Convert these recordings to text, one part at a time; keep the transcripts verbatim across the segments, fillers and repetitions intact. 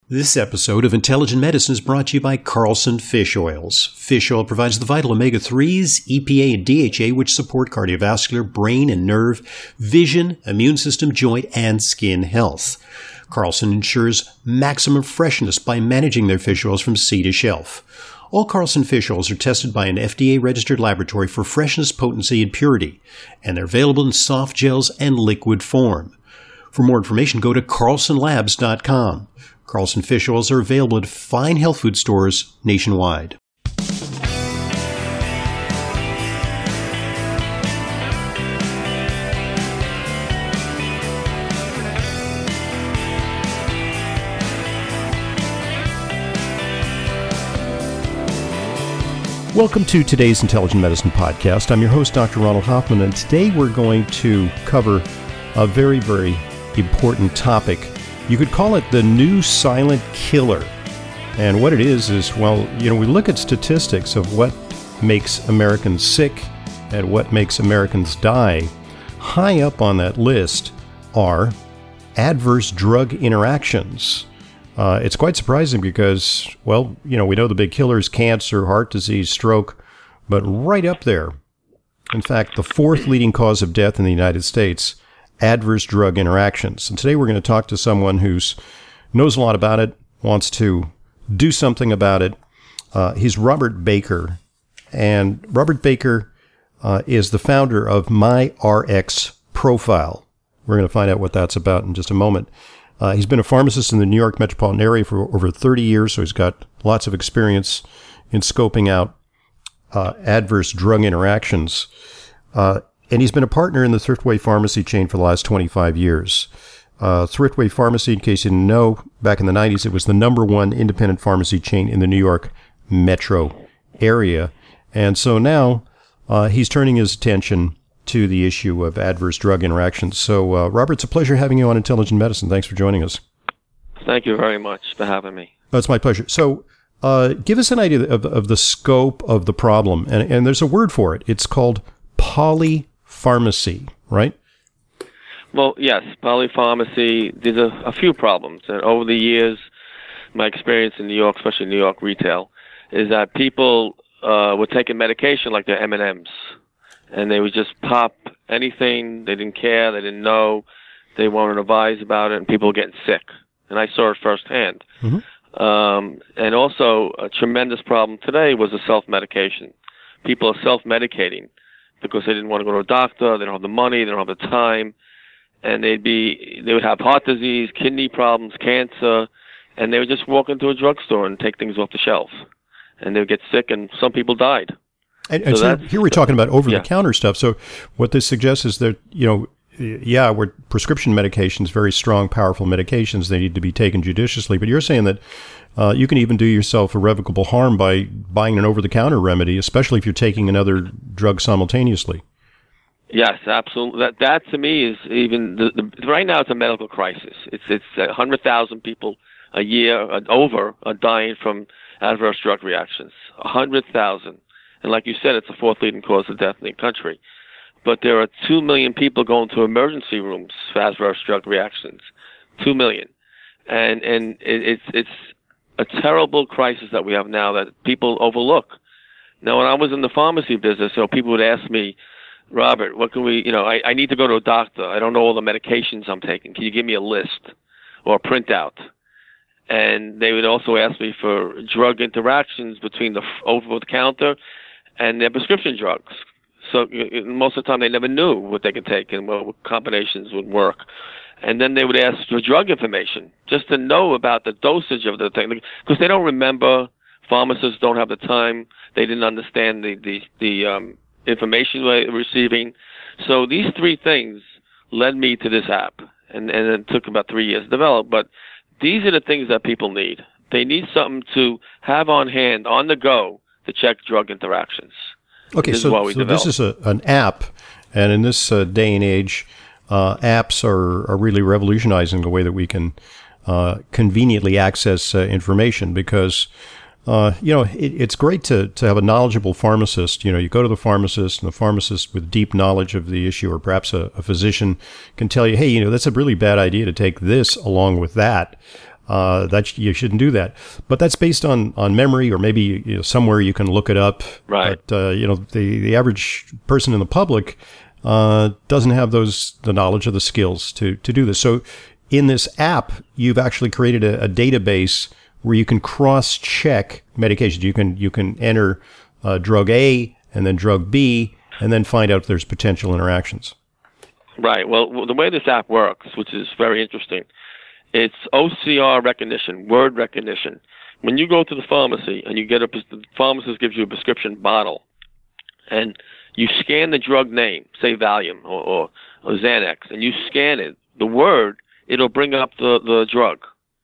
This episode of Intelligent Medicine is brought to you by Carlson Fish Oils. Fish oil provides the vital omega threes, E P A, and D H A, which support cardiovascular, brain and nerve, vision, immune system, joint, and skin health. Carlson ensures maximum freshness by managing their fish oils from sea to shelf. All Carlson fish oils are tested by an F D A-registered laboratory for freshness, potency, and purity, and they're available in soft gels and liquid form. For more information, go to carlson labs dot com. Carlson fish oils are available at fine health food stores nationwide. Welcome to today's Intelligent Medicine Podcast. I'm your host, Doctor Ronald Hoffman, and today we're going to cover a very, very important topic. You could call it the new silent killer. And what it is is, well, you know, we look at statistics of what makes Americans sick and what makes Americans die. High up on that list are adverse drug interactions. Uh, it's quite surprising because, well, you know, we know the big killers, cancer, heart disease, stroke, but right up there, in fact, the fourth leading cause of death in the United States, adverse drug interactions. And today we're going to talk to someone who knows a lot about it, wants to do something about it. Uh, he's Robert Baker, and Robert Baker uh, is the founder of MyRx Profile. We're going to find out what that's about in just a moment. Uh, he's been a pharmacist in the New York metropolitan area for over thirty years, so he's got lots of experience in scoping out uh, adverse drug interactions. Uh, and he's been a partner in the Thriftway Pharmacy chain for the last twenty-five years. Uh, Thriftway Pharmacy, in case you didn't know, back in the nineties, it was the number one independent pharmacy chain in the New York metro area. And so now uh, he's turning his attention to the issue of adverse drug interactions. So, uh, Robert, it's a pleasure having you on Intelligent Medicine. Thanks for joining us. Thank you very much for having me. Oh, it's my pleasure. So, uh, give us an idea of, of the scope of the problem. And, and there's a word for it. It's called polypharmacy, right? Well, yes, polypharmacy. There's a, a few problems. And over the years, my experience in New York, especially New York retail, is that people uh, were taking medication like they're M and M's. And they would just pop anything. They didn't care. They didn't know. They weren't advised about it, and people were getting sick. And I saw it firsthand. Mm-hmm. Um, and also, a tremendous problem today was the self-medication. People are self-medicating because they didn't want to go to a doctor. They don't have the money. They don't have the time. And they'd be, they would have heart disease, kidney problems, cancer, and they would just walk into a drugstore and take things off the shelf. And they would get sick, and some people died. And, and so, so here we're talking about over-the-counter yeah. stuff. So what this suggests is that, you know, yeah, we're prescription medications, very strong, powerful medications. They need to be taken judiciously. But you're saying that uh, you can even do yourself irrevocable harm by buying an over-the-counter remedy, especially if you're taking another drug simultaneously. Yes, absolutely. That, that to me is even the, the, right now it's a medical crisis. It's it's one hundred thousand people a year uh, over are dying from adverse drug reactions. one hundred thousand. And like you said, it's the fourth leading cause of death in the country. But there are two million people going to emergency rooms for adverse drug reactions. Two million. And and it, it's it's a terrible crisis that we have now that people overlook. Now, when I was in the pharmacy business, you know, people would ask me, Robert, what can we, you know, I, I need to go to a doctor. I don't know all the medications I'm taking. Can you give me a list or a printout? And they would also ask me for drug interactions between the over-the-counter and their prescription drugs. So most of the time they never knew what they could take and what combinations would work. And then they would ask for drug information just to know about the dosage of the thing. Because they don't remember, pharmacists don't have the time, they didn't understand the, the, the um, information they were receiving. So these three things led me to this app. And, and it took about three years to develop. But these are the things that people need. They need something to have on hand, on the go, to check drug interactions. Okay, this so, so this is a, an app, and in this uh, day and age, uh, apps are, are really revolutionizing the way that we can uh, conveniently access uh, information because, uh, you know, it, it's great to, to have a knowledgeable pharmacist. You know, you go to the pharmacist, and the pharmacist with deep knowledge of the issue, or perhaps a, a physician, can tell you, hey, you know, that's a really bad idea to take this along with that. Uh, that you shouldn't do that. But that's based on, on memory, or maybe you know, somewhere you can look it up. Right. But uh, you know, the, the average person in the public uh, doesn't have those the knowledge or the skills to to do this. So in this app, you've actually created a, a database where you can cross-check medications. You can you can enter uh, drug A and then drug B, and then find out if there's potential interactions. Right. Well, the way this app works, which is very interesting, it's O C R recognition, word recognition. When you go to the pharmacy and you get a, the pharmacist gives you a prescription bottle, and you scan the drug name, say Valium or, or, or Xanax, and you scan it, the word, it'll bring up the, the drug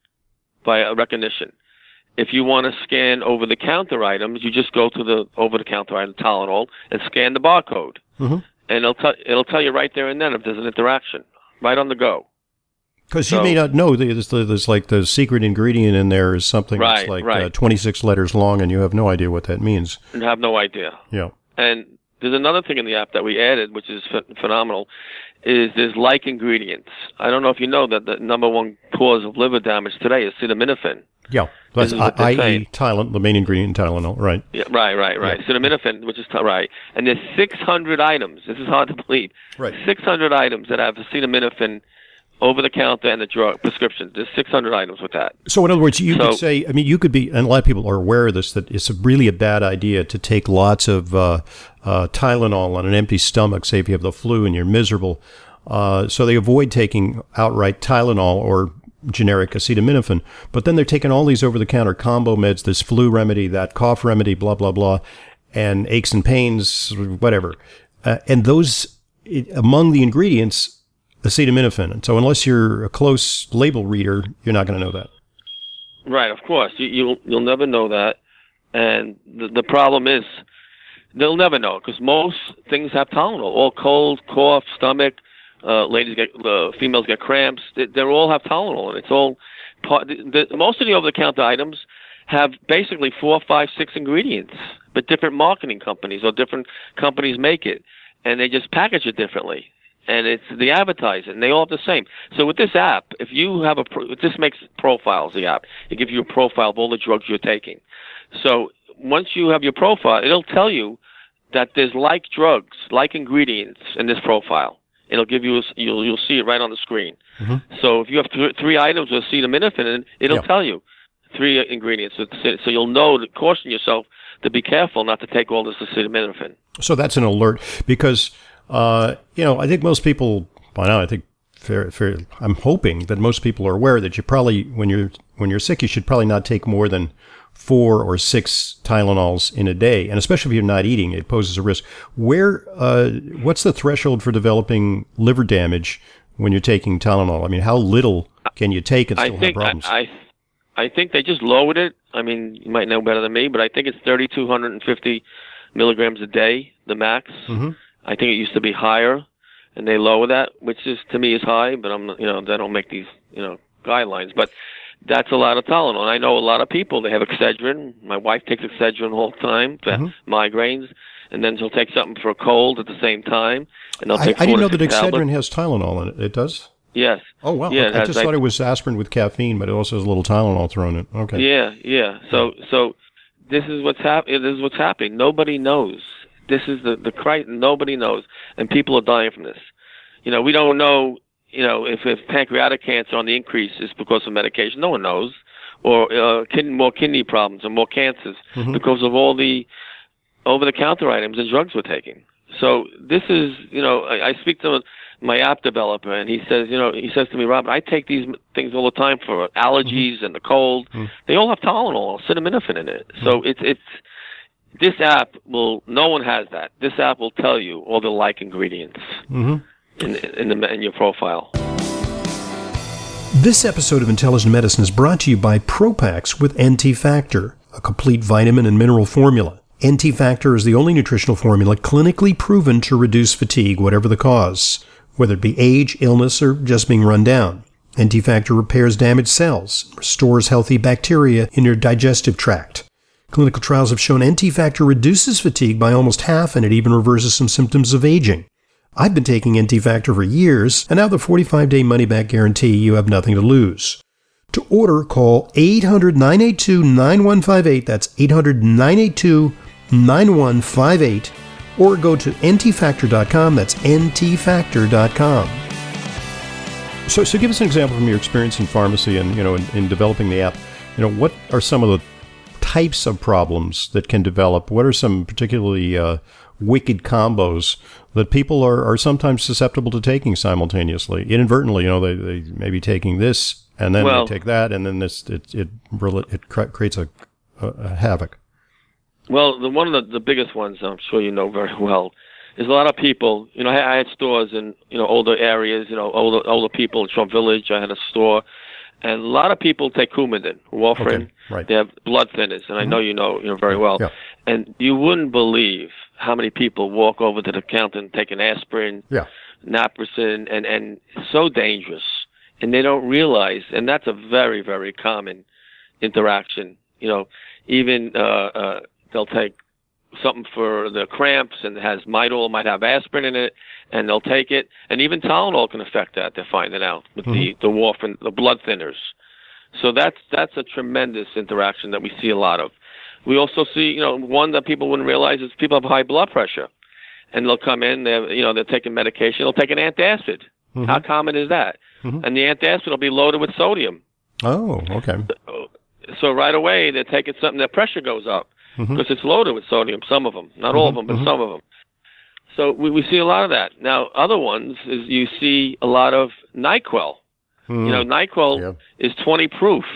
by a recognition. If you want to scan over-the-counter items, you just go to the over-the-counter item, Tylenol, and scan the barcode. Mm-hmm. And it'll, t- it'll tell you right there and then if there's an interaction, right on the go. Because so, you may not know, there's, there's like the secret ingredient in there is something right, that's like right. uh, twenty-six letters long, and you have no idea what that means. You have no idea. Yeah. And there's another thing in the app that we added, which is ph- phenomenal, is there's like ingredients. I don't know if you know that the number one cause of liver damage today is acetaminophen. Yeah, that's I E Tylenol, the main ingredient in Tylenol, right? Yeah, right, right, right. Yeah. Acetaminophen, which is t- right, and there's six hundred items. This is hard to believe. Right. six hundred items that have acetaminophen over the counter and the drug prescriptions. There's six hundred items with that. So in other words, you so, could say, I mean, you could be, and a lot of people are aware of this, that it's really a bad idea to take lots of uh, uh, Tylenol on an empty stomach, say if you have the flu and you're miserable. Uh, so they avoid taking outright Tylenol or generic acetaminophen, but then they're taking all these over-the-counter combo meds, this flu remedy, that cough remedy, blah, blah, blah, and aches and pains, whatever. Uh, and those, it, among the ingredients, acetaminophen. And so unless you're a close label reader, you're not going to know that. Right, of course. You, you'll you'll never know that. And the, the problem is they'll never know because most things have Tylenol. All cold, cough, stomach, uh, ladies get, uh, females get cramps. They, they all have Tylenol, and it's all part. The, the, most of the over-the-counter items have basically four, five, six ingredients, but different marketing companies or different companies make it, and they just package it differently. And it's the advertising, and they all have the same. So with this app, if you have a, pro- this makes profiles, the app. It gives you a profile of all the drugs you're taking. So once you have your profile, it'll tell you that there's like drugs, like ingredients in this profile. It'll give you, a, you'll you'll see it right on the screen. Mm-hmm. So if you have th- three items with acetaminophen, it'll yeah. tell you three ingredients. So you'll know to caution yourself to be careful not to take all this acetaminophen. So that's an alert because... Uh, you know, I think most people, by now, I think, fair, fair, I'm hoping that most people are aware that you probably, when you're when you're sick, you should probably not take more than four or six Tylenols in a day, and especially if you're not eating, it poses a risk. Where, uh, what's the threshold for developing liver damage when you're taking Tylenol? I mean, how little can you take and still I think, have problems? I, I, I think they just lowered it. I mean, you might know better than me, but I think it's three thousand two hundred fifty milligrams a day, the max. Mm-hmm. I think it used to be higher, and they lower that, which is to me is high. But I'm, you know, they don't make these, you know, guidelines. But that's a lot of Tylenol. And I know a lot of people. They have Excedrin. My wife takes Excedrin all the time for mm-hmm. migraines, and then she'll take something for a cold at the same time. And they'll take I, I didn't know that Excedrin tablets. has Tylenol in it. It does. Yes. Oh wow! Yeah, I just thought it was aspirin with caffeine, but it also has a little Tylenol thrown in. Okay. Yeah, yeah. So, so this is what's happening. This is what's happening. Nobody knows. This is the, the crisis. Nobody knows, and people are dying from this. You know, we don't know, you know, if, if pancreatic cancer on the increase is because of medication. No one knows. Or uh, kidney, more kidney problems and more cancers mm-hmm. because of all the over-the-counter items and drugs we're taking. So this is, you know, I, I speak to my app developer, and he says, you know, he says to me, Robert, I take these things all the time for allergies mm-hmm. and the cold. Mm-hmm. They all have Tylenol, acetaminophen in it. So mm-hmm. it's it's... This app will, no one has that. This app will tell you all the like ingredients mm-hmm. in, in, the, in your profile. This episode of Intelligent Medicine is brought to you by Propax with N T Factor, a complete vitamin and mineral formula. N T Factor is the only nutritional formula clinically proven to reduce fatigue, whatever the cause, whether it be age, illness, or just being run down. N T Factor repairs damaged cells, restores healthy bacteria in your digestive tract. Clinical trials have shown N T Factor reduces fatigue by almost half, and it even reverses some symptoms of aging. I've been taking N T Factor for years, and now the forty-five day money-back guarantee, you have nothing to lose. To order, call eight hundred, nine eight two, nine one five eight. That's eight hundred, nine eight two, nine one five eight. Or go to N T factor dot com. That's N T factor dot com. So, so give us an example from your experience in pharmacy and, you know, in, in developing the app. You know, what are some of the types of problems that can develop? What are some particularly uh, wicked combos that people are, are sometimes susceptible to taking simultaneously, inadvertently? You know, they, they may be taking this and then well, they take that, and then this it it it creates a, a, a havoc. Well, the, one of the, the biggest ones, I'm sure you know very well, is a lot of people. You know, I, I had stores in you know older areas. You know, older older people in Trump Village. I had a store. And a lot of people take Coumadin, warfarin. Okay, right. They have blood thinners, and mm-hmm. I know you know you know very well. Yeah. And you wouldn't believe how many people walk over to the counter and take an aspirin, yeah. naproxen, and and it's so dangerous, and they don't realize. And that's a very very common interaction. You know, even uh, uh, they'll take something for the cramps and it has Midol, might have aspirin in it, and they'll take it. And even Tylenol can affect that. They're finding out with mm-hmm. the the warfarin, the blood thinners. So that's that's a tremendous interaction that we see a lot of. We also see, you know, one that people wouldn't realize is people have high blood pressure, and they'll come in, they're you know they're taking medication, they'll take an antacid. Mm-hmm. How common is that? Mm-hmm. And the antacid will be loaded with sodium. Oh, okay. So, so right away they're taking something, their pressure goes up. Because mm-hmm. it's loaded with sodium, some of them. Not mm-hmm. all of them, but mm-hmm. some of them. So we, we see a lot of that. Now, other ones is you see a lot of NyQuil. Mm-hmm. You know, NyQuil yeah. is twenty proof.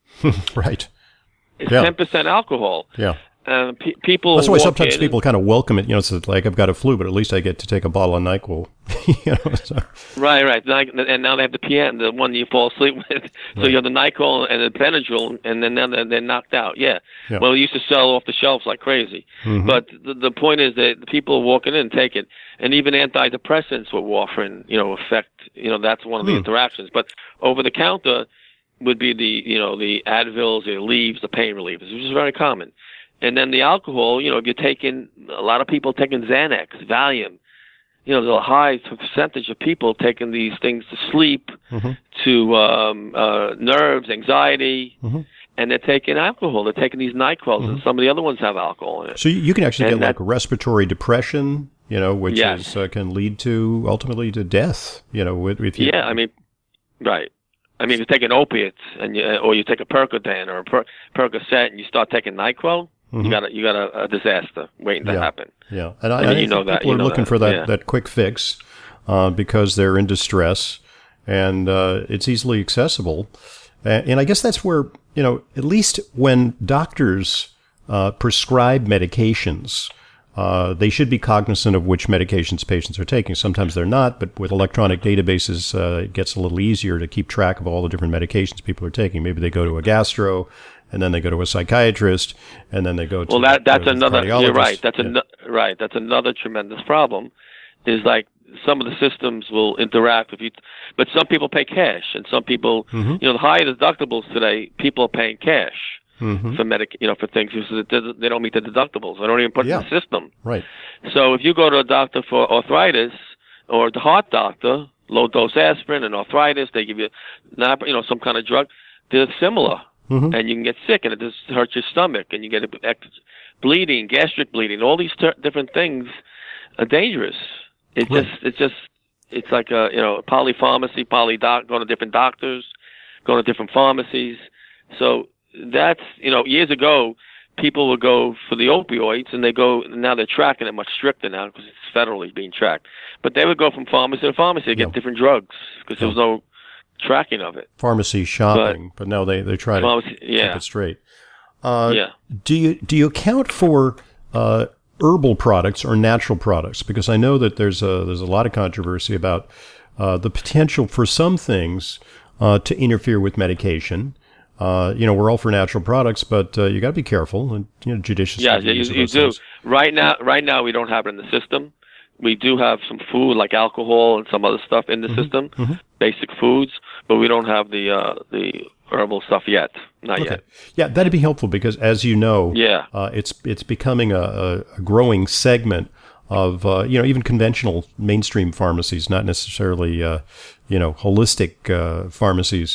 Right. It's yeah. ten percent alcohol. Yeah. Uh, pe- people That's why sometimes in, people kind of welcome it. You know, it's like I've got a flu, but at least I get to take a bottle of NyQuil. you know, so. Right, right. And now they have the P N, the one you fall asleep with. So right. you have the NyQuil and the Benadryl, and then now they're, they're knocked out. Yeah. yeah. Well, it used to sell off the shelves like crazy. Mm-hmm. But the, the point is that people walking in and take it, and even antidepressants with warfarin, you know, affect. You know, that's one of the mm. interactions. But over the counter would be the you know the Advils, the Aleve, the pain relievers, which is very common. And then the alcohol, you know, if you're taking, a lot of people taking Xanax, Valium, you know, there's a high percentage of people taking these things to sleep, mm-hmm. to um, uh, nerves, anxiety, mm-hmm. and they're taking alcohol. They're taking these NyQuils, mm-hmm. and some of the other ones have alcohol in it. So you can actually and get that, like respiratory depression, you know, which yes. is, uh, can lead to, ultimately, to death, you know, if you... Yeah, I mean, right. I mean, if you take an opiate, and you, or you take a Percodan or a per- Percocet, and you start taking NyQuil, Mm-hmm. You got a, you got a, a disaster waiting to yeah. happen. Yeah, and I, I mean, I you know think that people you are know looking that. for that, yeah. that quick fix uh, because they're in distress, and uh, it's easily accessible. And, and I guess that's where, you know, at least when doctors uh, prescribe medications, uh, they should be cognizant of which medications patients are taking. Sometimes they're not, but with electronic databases, uh, it gets a little easier to keep track of all the different medications people are taking. Maybe they go to a gastro, and then they go to a psychiatrist, and then they go to well. That that's a another. You're right. That's yeah. a right. That's another tremendous problem. Is like some of the systems will interact with you, but some people pay cash, and some people, mm-hmm. you know, the higher deductibles today, people are paying cash mm-hmm. for medic, you know, for things because they don't meet the deductibles. They don't even put yeah. it in the system. Right. So if you go to a doctor for arthritis or the heart doctor, low dose aspirin and arthritis, they give you, you know, some kind of drug. They're similar. Mm-hmm. And you can get sick, and it just hurts your stomach, and you get bleeding, gastric bleeding. All these ter- different things are dangerous. It right. just, it's just, it's like a, you know, polypharmacy, polydoc, going to different doctors, going to different pharmacies. So that's, you know, years ago, people would go for the opioids, and they go, now they're tracking it much stricter now because it's federally being tracked. But they would go from pharmacy to pharmacy to get yeah. different drugs because yeah. there was no tracking of it. Pharmacy shopping, but, but no, they, they try to pharmacy, yeah. keep it straight. Uh, yeah. Do you do you account for uh, herbal products or natural products? Because I know that there's a there's a lot of controversy about uh, the potential for some things uh, to interfere with medication. Uh, you know, we're all for natural products, but uh, you got to be careful and you know, judicious. Yeah, you, you do. Things. Right now, right now we don't have it in the system. We do have some food like alcohol and some other stuff in the mm-hmm. system, mm-hmm. basic foods, but we don't have the uh, the herbal stuff yet. Not okay. yet. Yeah, that'd be helpful because, as you know, yeah. uh, it's it's becoming a, a growing segment of uh, you know even conventional mainstream pharmacies, not necessarily uh, you know holistic uh, pharmacies.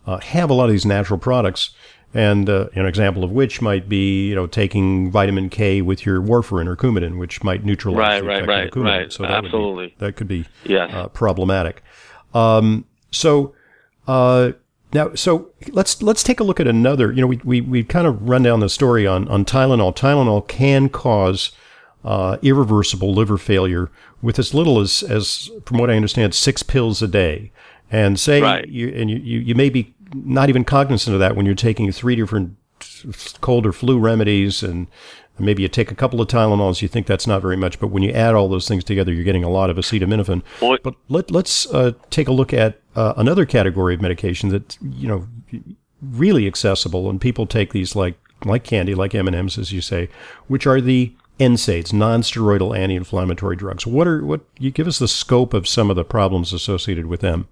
uh, have a lot of these natural products. And uh, an example of which might be, you know, taking vitamin K with your warfarin or Coumadin, which might neutralize right, the right, effect right, of the Coumadin. right. So that Absolutely. Would be, that could be yes. uh, problematic. Um, so uh, now, so let's let's take a look at another. You know, we we we kind of run down the story on on Tylenol. Tylenol can cause uh, irreversible liver failure with as little as as, from what I understand, six pills a day. And say right. you and you, you you may be not even cognizant of that when you're taking three different cold or flu remedies, and maybe you take a couple of Tylenols, you think that's not very much, but when you add all those things together, you're getting a lot of acetaminophen. Well, but let, let's uh, take a look at uh, another category of medication that's, you know, really accessible, and people take these like like candy, like M and M's, as you say, which are the N SAIDs, non-steroidal anti-inflammatory drugs. What are what? You give us the scope of some of the problems associated with them.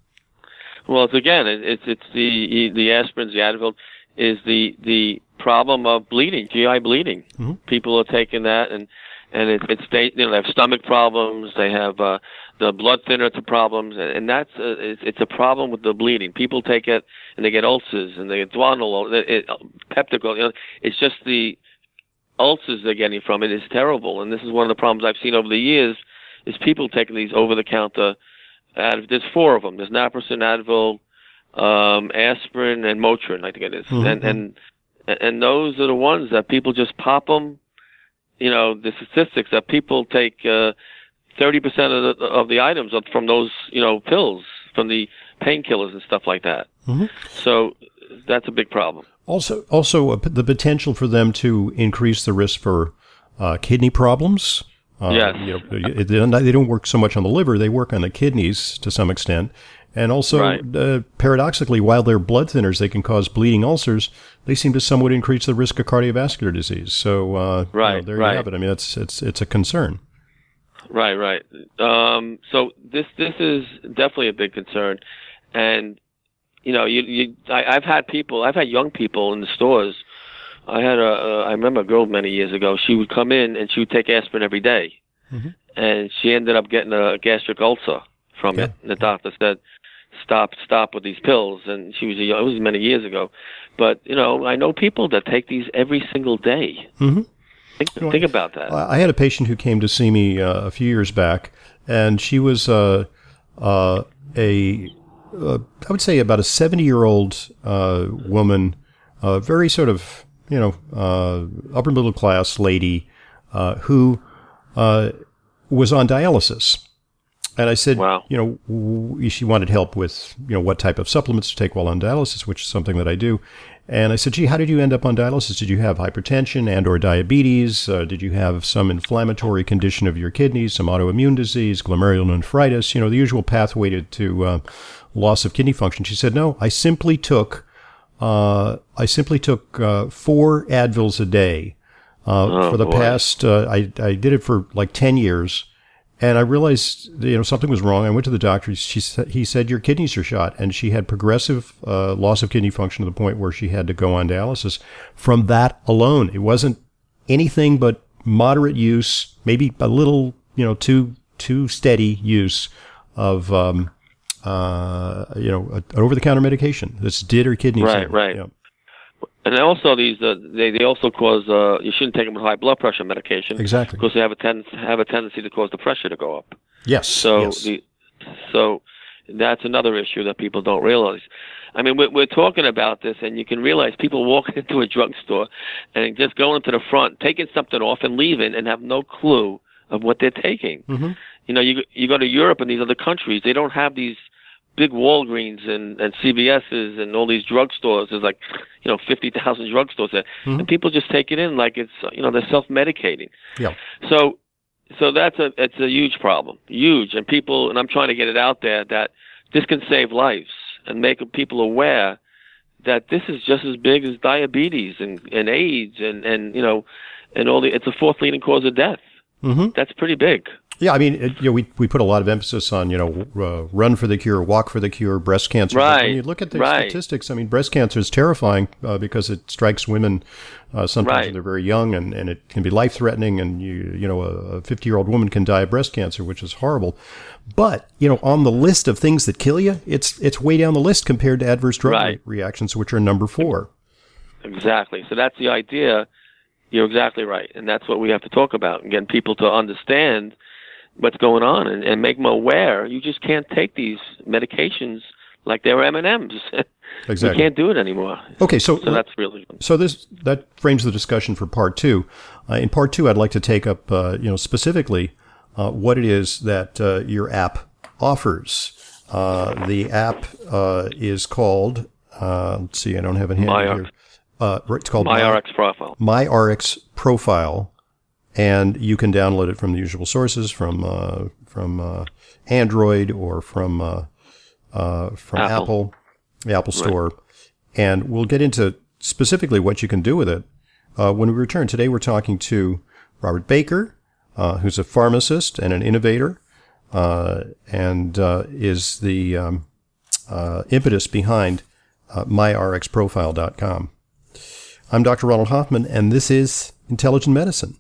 Well, it's again, it's it's the the aspirins, the Advil, is the the problem of bleeding, G I bleeding. Mm-hmm. People are taking that, and and it, it's they you know they have stomach problems, they have uh, the blood thinner to problems, and, and that's uh, it's, it's a problem with the bleeding. People take it and they get ulcers and they get duodenal, it, it, peptical. You know, it's just the ulcers they're getting from it is terrible, and this is one of the problems I've seen over the years. Is people taking these over the counter. Ad, there's four of them. There's naproxen, Advil, um, aspirin, and Motrin, I think it is. Mm-hmm. And and and those are the ones that people just pop them. You know, the statistics that people take uh, thirty percent of the of the items from those, you know, pills, from the painkillers and stuff like that. Mm-hmm. So that's a big problem. Also, also uh, the potential for them to increase the risk for uh, kidney problems. Uh, yes. You know, they don't work so much on the liver; they work on the kidneys to some extent. And also, right. uh, paradoxically, while they're blood thinners, they can cause bleeding ulcers. They seem to somewhat increase the risk of cardiovascular disease. So, uh, right, you know, there right. you have it. I mean, it's it's it's a concern. Right, right. Um, so this this is definitely a big concern, and you know, you, you I, I've had people, I've had young people in the stores. I had a, a, I remember a girl many years ago. She would come in and she would take aspirin every day, mm-hmm. and she ended up getting a gastric ulcer from yeah. it. And the doctor said, "Stop, stop with these pills." And she was, a, it was many years ago, but you know, I know people that take these every single day. Mm-hmm. Think, you know, think about that. I had a patient who came to see me uh, a few years back, and she was uh, uh, a, uh, I would say about a seventy-year-old uh, woman, uh, very sort of, you know, uh, upper middle class lady uh, who uh, was on dialysis. And I said, wow. you know, w- she wanted help with, you know, what type of supplements to take while on dialysis, which is something that I do. And I said, gee, how did you end up on dialysis? Did you have hypertension and or diabetes? Uh, did you have some inflammatory condition of your kidneys, some autoimmune disease, glomerulonephritis, you know, the usual pathway to, to uh, loss of kidney function? She said, no, I simply took Uh, I simply took uh, four Advils a day uh, oh, for the boy. past. Uh, I I did it for like ten years, and I realized that, you know, something was wrong. I went to the doctor. She said, he said, your kidneys are shot, and she had progressive uh, loss of kidney function to the point where she had to go on dialysis from that alone. It wasn't anything but moderate use, maybe a little, you know, too too steady use of. Um, Uh, you know, an over-the-counter medication that's did her kidneys. Right, in. right. Yeah. And also these, uh, they they also cause. Uh, you shouldn't take them with high blood pressure medication. Exactly. Because they have a ten- have a tendency to cause the pressure to go up. Yes. So yes. the so that's another issue that people don't realize. I mean, we're, we're talking about this, and you can realize people walk into a drugstore and just going to the front, taking something off and leaving, and have no clue of what they're taking. Mm-hmm. You know, you you go to Europe and these other countries, they don't have these big Walgreens and, and C V S's and all these drugstores. There's like, you know, fifty thousand drugstores there. Mm-hmm. And people just take it in like it's, you know, they're self-medicating. Yeah. So, so that's a, it's a huge problem. Huge. And people, and I'm trying to get it out there that this can save lives and make people aware that this is just as big as diabetes and, and AIDS and, and, you know, and all the, it's the fourth leading cause of death. Mm-hmm. That's pretty big. Yeah, I mean, it, you know, we we put a lot of emphasis on, you know, uh, run for the cure, walk for the cure, breast cancer. But when Right. you look at the Right. statistics, I mean, breast cancer is terrifying uh, because it strikes women uh, sometimes Right. when they're very young, and, and it can be life threatening. And you you know, a fifty year old woman can die of breast cancer, which is horrible. But you know, on the list of things that kill you, it's it's way down the list compared to adverse drug Right. re- reactions, which are number four. Exactly. So that's the idea. You're exactly right, and that's what we have to talk about and get people to understand what's going on and, and make them aware. You just can't take these medications like they were M and M's. Exactly. You can't do it anymore. Okay, so So that's really So this that frames the discussion for part two. Uh, in part two, I'd like to take up, uh, you know, specifically uh, what it is that uh, your app offers. Uh, the app uh, is called. Uh, let's see, I don't have it handy MyRx. here. Uh, it's called MyRx Profile. MyRx Profile, and you can download it from the usual sources, from uh, from uh, Android or from uh, uh, from Apple. Apple, the Apple Store, and we'll get into specifically what you can do with it uh, when we return. Today, we're talking to Robert Baker, uh, who's a pharmacist and an innovator, uh, and uh, is the um, uh, impetus behind uh, my R X profile dot com. I'm Doctor Ronald Hoffman, and this is Intelligent Medicine.